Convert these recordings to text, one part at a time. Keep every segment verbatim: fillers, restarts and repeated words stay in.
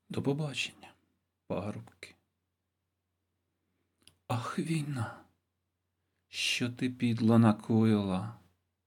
До побачення, парубки. Ах, війна, що ти підло накоїла,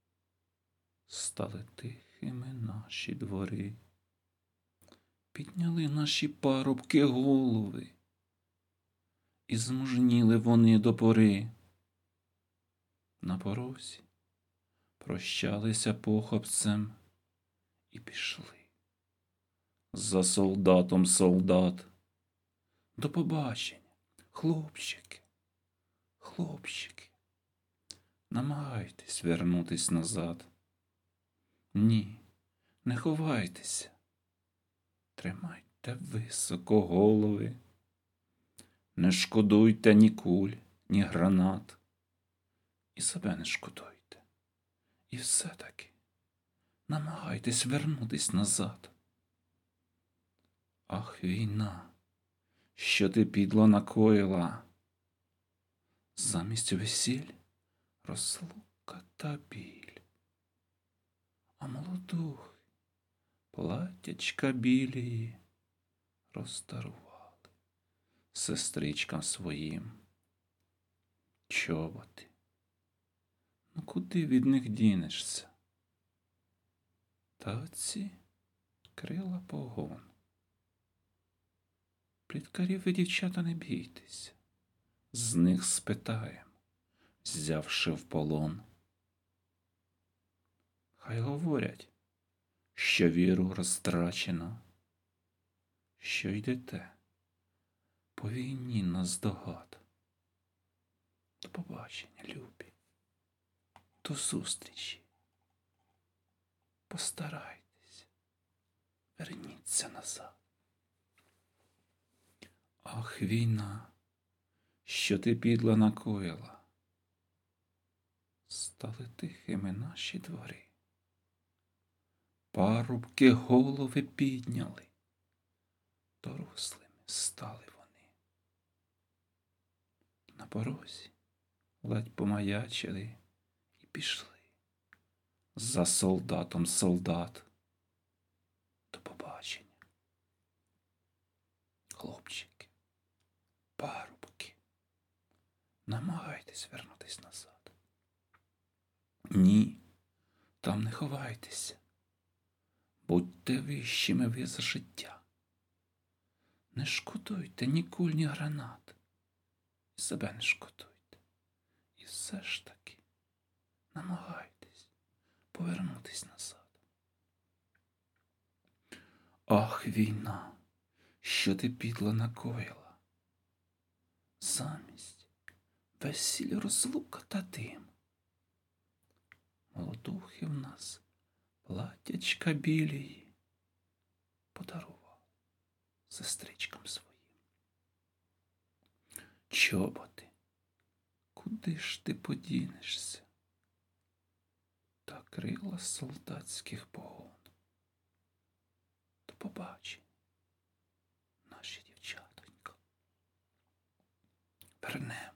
стали тихими наші двори, підняли наші парубки голови, і змужніли вони до пори. На порозі прощалися похапцем і пішли за солдатом солдат. До побачення, хлопчики, хлопчики, намагайтесь вернутись назад. Ні, не ховайтеся, тримайте високо голови, не шкодуйте ні куль, ні гранат, і себе не шкодуйте, і все-таки намагайтесь вернутись назад. Ах, війна, що ти підло накоїла, замість весіль розлука та біль, а молодухи, платячка білії, роздарували сестричкам своїм. Чоботи, ну куди від них дінешся? Та оці крила погон. Пліткарів ви, дівчата, не бійтеся, з них спитаєм, взявши в полон. Хай говорять, що віру розтрачено, що йдете по війні наздогад. До побачення, любі, до зустрічі. Постарайтесь, верніться назад. Ах, війна, що ти підло накоїла, стали тихими наші двори. Парубки голови підняли, дорослими стали вони. На порозі ледь помаячили і пішли за солдатом солдат. До побачення, хлопчики, парубки, намагайтесь вернутись назад. Ні, там не ховайтеся, будьте вищими ви за життя. Не шкодуйте ні куль, ні гранат, і себе не шкодуйте. І все ж таки намагайтесь повернутись назад. Ах, війна, що ти підло накоїла, замість весіль розлука та дим. Молодухи в нас платячка білії подарував сестричкам своїм. Чоботи, куди ж ти подінешся? Та крила солдатських погон. До побачення, наші дівчатонька. Вернемо